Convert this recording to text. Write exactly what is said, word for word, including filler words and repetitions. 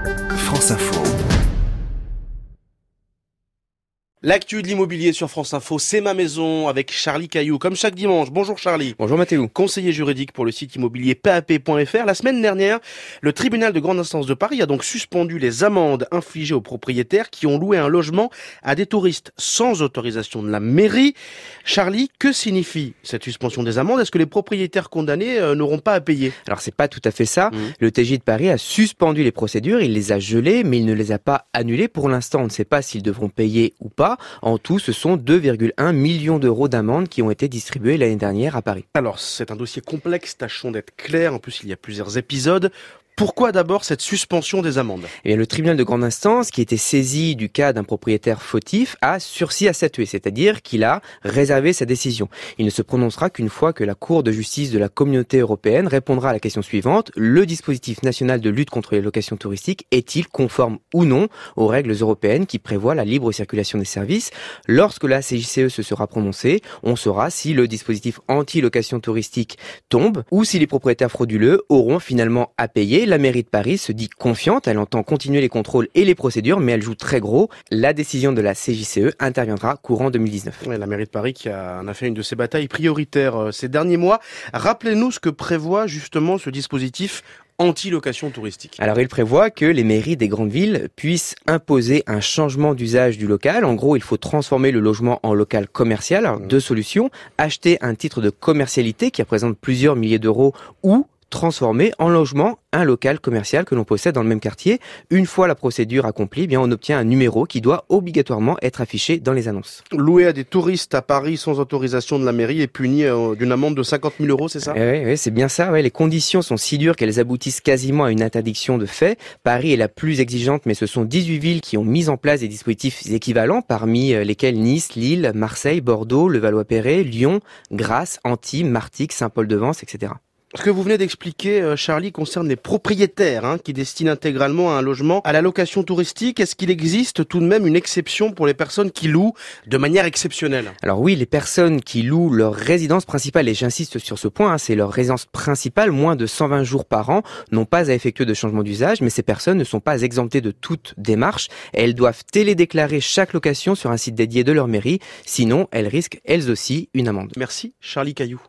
France Info. L'actu de l'immobilier sur France Info, c'est ma maison avec Charlie Cailloux, comme chaque dimanche. Bonjour Charlie. Bonjour Mathéo. Conseiller juridique pour le site immobilier P A P point F R. La semaine dernière, le tribunal de grande instance de Paris a donc suspendu les amendes infligées aux propriétaires qui ont loué un logement à des touristes sans autorisation de la mairie. Charlie, que signifie cette suspension des amendes? Est-ce que les propriétaires condamnés euh, n'auront pas à payer? Alors c'est pas tout à fait ça. Mmh. Le T J de Paris a suspendu les procédures, il les a gelées, mais il ne les a pas annulées. Pour l'instant, on ne sait pas s'ils devront payer ou pas. En tout, ce sont deux virgule un millions d'euros d'amendes qui ont été distribuées l'année dernière à Paris. Alors, c'est un dossier complexe, tâchons d'être clairs. En plus, il y a plusieurs épisodes. Pourquoi d'abord cette suspension des amendes? Eh bien, le tribunal de grande instance, qui était saisi du cas d'un propriétaire fautif, a sursis à statuer, c'est-à-dire qu'il a réservé sa décision. Il ne se prononcera qu'une fois que la Cour de justice de la Communauté européenne répondra à la question suivante: le dispositif national de lutte contre les locations touristiques est-il conforme ou non aux règles européennes qui prévoient la libre circulation des services? Lorsque la C J C E se sera prononcée, on saura si le dispositif anti-location touristique tombe ou si les propriétaires frauduleux auront finalement à payer. La mairie de Paris se dit confiante, elle entend continuer les contrôles et les procédures, mais elle joue très gros. La décision de la C J C E interviendra courant deux mille dix-neuf. Ouais, la mairie de Paris qui a, en a fait une de ses batailles prioritaires euh, ces derniers mois. Rappelez-nous ce que prévoit justement ce dispositif anti-location touristique. Alors il prévoit que les mairies des grandes villes puissent imposer un changement d'usage du local. En gros, il faut transformer le logement en local commercial. Alors, deux solutions: acheter un titre de commercialité qui représente plusieurs milliers d'euros, ou transformer en logement un local commercial que l'on possède dans le même quartier. Une fois la procédure accomplie, eh bien on obtient un numéro qui doit obligatoirement être affiché dans les annonces. Louer à des touristes à Paris sans autorisation de la mairie est puni euh, d'une amende de cinquante mille euros, c'est ça? Oui, oui, c'est bien ça. Ouais. Les conditions sont si dures qu'elles aboutissent quasiment à une interdiction de fait. Paris est la plus exigeante, mais ce sont dix-huit villes qui ont mis en place des dispositifs équivalents, parmi lesquels Nice, Lille, Marseille, Bordeaux, Levallois-Perret, Lyon, Grasse, Antibes, Martigues, Saint-Paul-de-Vence, et cetera. Ce que vous venez d'expliquer, Charlie, concerne les propriétaires hein, qui destinent intégralement un logement à la location touristique. Est-ce qu'il existe tout de même une exception pour les personnes qui louent de manière exceptionnelle? Alors oui, les personnes qui louent leur résidence principale, et j'insiste sur ce point, hein, c'est leur résidence principale, moins de cent vingt jours par an, n'ont pas à effectuer de changement d'usage, mais ces personnes ne sont pas exemptées de toute démarche. Elles doivent télédéclarer chaque location sur un site dédié de leur mairie, sinon elles risquent elles aussi une amende. Merci, Charlie Cailloux.